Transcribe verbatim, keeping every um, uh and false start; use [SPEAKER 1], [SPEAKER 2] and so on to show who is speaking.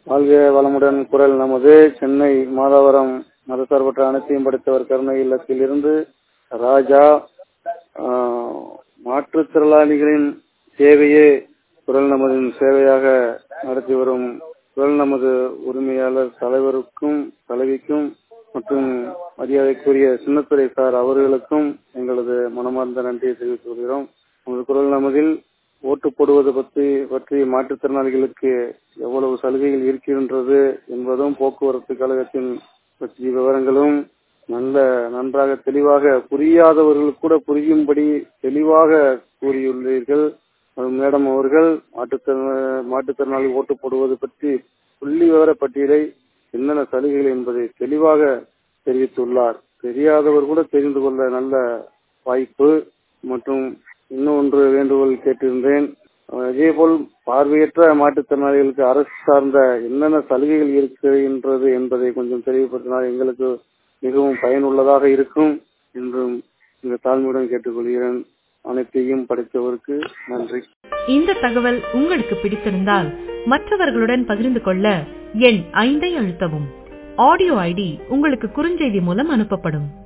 [SPEAKER 1] வாழ்க வளமுடன். குரல் நமது. சென்னை மாதவரம் மதசார்பற்ற அனைத்தையும் படைத்தவர் கருணை இல்லத்தில் இருந்து ராஜா. மாற்றுத்திறனாளிகளின் சேவையே குரல் நமதின் சேவையாக நடத்தி வரும் குரல் நமது உரிமையாளர் தலைவருக்கும் தலைவிக்கும் மற்றும் மரியாதைக்குரிய சின்னத்துறை சார் அவர்களுக்கும் எங்களது மனமார்ந்த நன்றியை தெரிவித்துக் கொள்கிறோம். நமது குரல் நமதில் ஓட்டு போடுவது பற்றி பற்றி மாற்றுத்திறனாளிகளுக்கு எவ்வளவு சலுகைகள் இருக்கின்றது என்பதும் போக்குவரத்து கழகத்தின் பற்றிய விவரங்களும் நல்ல நன்றாக தெளிவாக புரியாதவர்கள் கூட புரியும்படி தெளிவாக கூறியுள்ளீர்கள். மேடம் அவர்கள் மாற்றுத்திறன மாற்றுத்திறனாளி ஓட்டு போடுவது பற்றி புள்ளி விவர பட்டியலை என்னென்ன சலுகைகள் என்பதை தெளிவாக தெரிவித்துள்ளார். தெரியாதவர் கூட தெரிந்து கொள்ள நல்ல வாய்ப்பு. மற்றும் இன்னொன்று வேண்டுகோள் கேட்டிருந்தேன். இதேபோல் பார்வையற்ற மாற்றுத்திறனாளிகளுக்கு அரசு சார்ந்த என்னென்ன சலுகைகள் இருக்கின்றது என்பதை கொஞ்சம் தெளிவுபடுத்தினால் எங்களுக்கு மிகவும் பயனுள்ளதாக இருக்கும் என்றும் இந்த தாழ்மையுடன் கேட்டுக்கொள்கிறேன். அனைத்தையும் படைத்தவருக்கு நன்றி.
[SPEAKER 2] இந்த தகவல் உங்களுக்கு பிடித்திருந்தால் மற்றவர்களுடன் பகிர்ந்து கொள்ள எண் ஐந்தை அழுத்தவும். ஆடியோ ஐடி உங்களுக்கு குறுஞ்செய்தி மூலம் அனுப்பப்படும்.